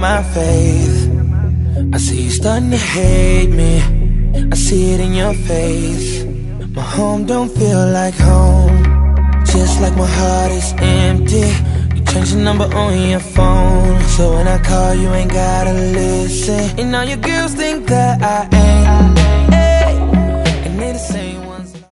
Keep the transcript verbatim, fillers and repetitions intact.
my faith. I see you starting to hate me, I see it in your face. My home don't feel like home, just like my heart is empty. You change the number on your phone, so when I call you ain't gotta listen. And now your girls think that I ain't